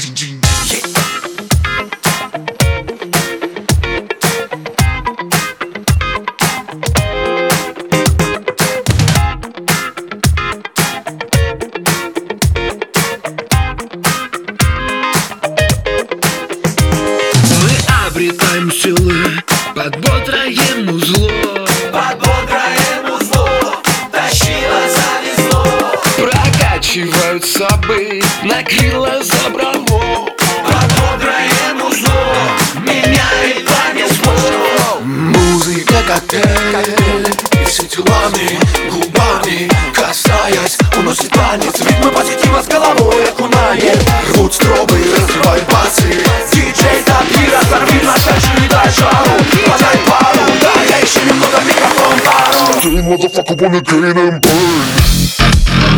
Обретаем силы под бодрое музло. Под бодрое музло тащило, завезло. Прокачивают собой, накрыло забрало. Под бодрое музло меняет понесло. Музыка коктейль, и все телами, губами касаясь, уносит танец. Ритмы позитива с головой окунает. Рвут стробы, разрывают басы. Диджей Тапира, сорви нашедший дальше ору. Подай пару, да, я еще немного микрофон пару. Hey motherfucker wanna get and burn.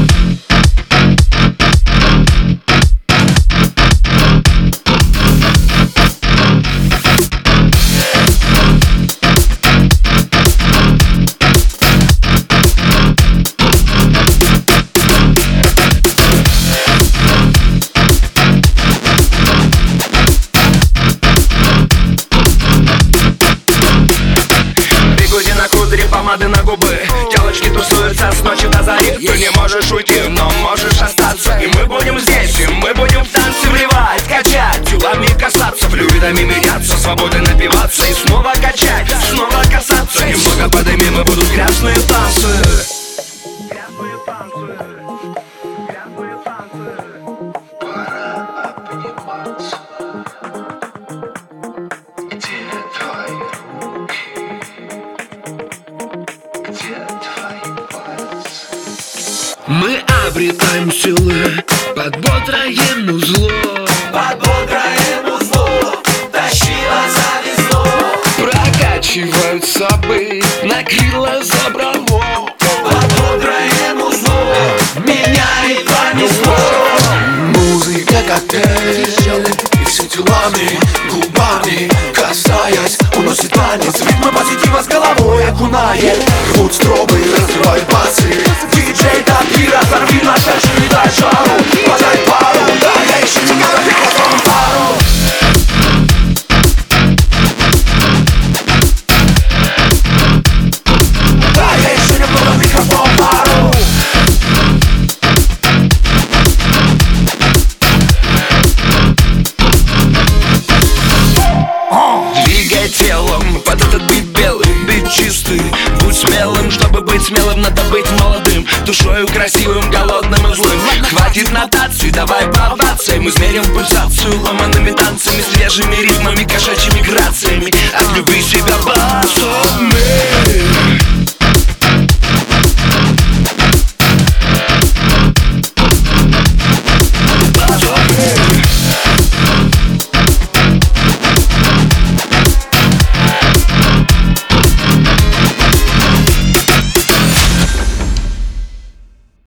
Помады на губы, телочки тусуются с ночи до зари. Ты не можешь уйти, но можешь остаться. И мы будем здесь, и мы будем в танце вливать, качать, телами касаться, флюидами меняться, свободой напиваться и снова качать, снова касаться. Немного подымем, и будут грязные танцы. Грязные танцы, грязные танцы. Пора обниматься. Где твои руки? Мы обретаем силы под бодрое музло. Под бодрое музло тащило, завезло. Прокачивают собой, накрыло забрало. Под бодрое музло меняет понесло. Музыка коктейль, и все телами, губами касаясь, уносит танец. Ритмы позитива с головой окунает. Рвут стробы, разрывают басы. Диджей Тапира, сорви нашедший дальше ору. Подай пару, да, я еще немного микрофон пару. Да, я еще немного микрофон пару. Двигай телом под этот бит белый, бит чистый. Будь смелым, чтобы быть смелым, надо быть молодым, душою красивым, голодным и злым. Хватит нотаций, давай провокаций. Мы измерим пульсацию ломаными танцами, свежими ритмами, кошачьими грациями. Отлюби себя, басу.